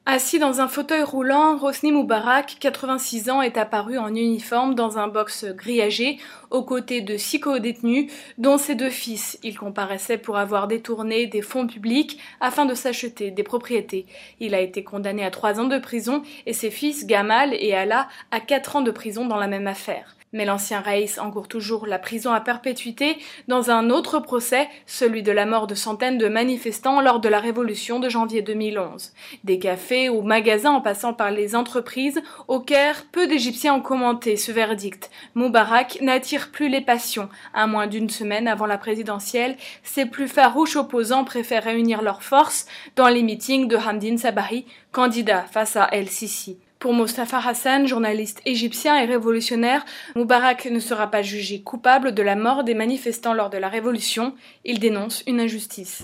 Assis dans un fauteuil roulant, Hosni Moubarak, 86 ans, est apparu en uniforme dans un box grillagé, aux côtés de 6 co-détenus, dont ses 2 fils. Il comparaissait pour avoir détourné des fonds publics afin de s'acheter des propriétés. Il a été condamné à 3 ans de prison et ses fils, Gamal et Alaa, à 4 ans de prison dans la même affaire. Mais l'ancien Raïs encourt toujours la prison à perpétuité dans un autre procès, celui de la mort de centaines de manifestants lors de la révolution de janvier 2011. Des cafés ou magasins en passant par les entreprises, au Caire, peu d'Égyptiens ont commenté ce verdict. Moubarak n'attire plus les passions. À moins d'une semaine avant la présidentielle, ses plus farouches opposants préfèrent réunir leurs forces dans les meetings de Hamdine Sabahi, candidat face à El-Sisi. Pour Mostafa Hassan, journaliste égyptien et révolutionnaire, Moubarak ne sera pas jugé coupable de la mort des manifestants lors de la révolution. Il dénonce une injustice.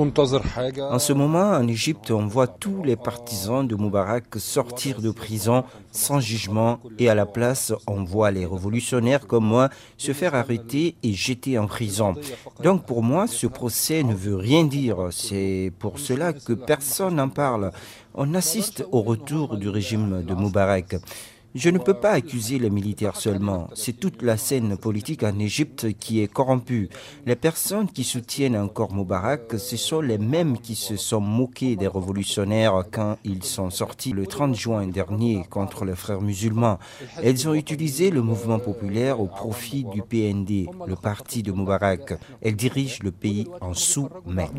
En ce moment, en Égypte, on voit tous les partisans de Moubarak sortir de prison sans jugement et à la place, on voit les révolutionnaires comme moi se faire arrêter et jeter en prison. Donc pour moi, ce procès ne veut rien dire. C'est pour cela que personne n'en parle. On assiste au retour du régime de Moubarak. Je ne peux pas accuser les militaires seulement. C'est toute la scène politique en Égypte qui est corrompue. Les personnes qui soutiennent encore Moubarak, ce sont les mêmes qui se sont moqués des révolutionnaires quand ils sont sortis le 30 juin dernier contre les frères musulmans. Elles ont utilisé le mouvement populaire au profit du PND, le parti de Moubarak. Elles dirigent le pays en sous-main.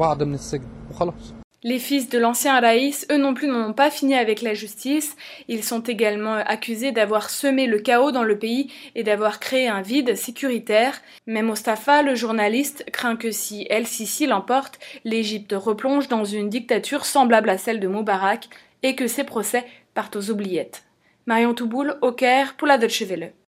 Les fils de l'ancien Raïs, eux non plus, n'ont pas fini avec la justice. Ils sont également accusés d'avoir semé le chaos dans le pays et d'avoir créé un vide sécuritaire. Mais Mostafa, le journaliste, craint que si El-Sisi l'emporte, l'Égypte replonge dans une dictature semblable à celle de Moubarak et que ses procès partent aux oubliettes. Marion Touboul, au Caire, pour la Deutsche Welle.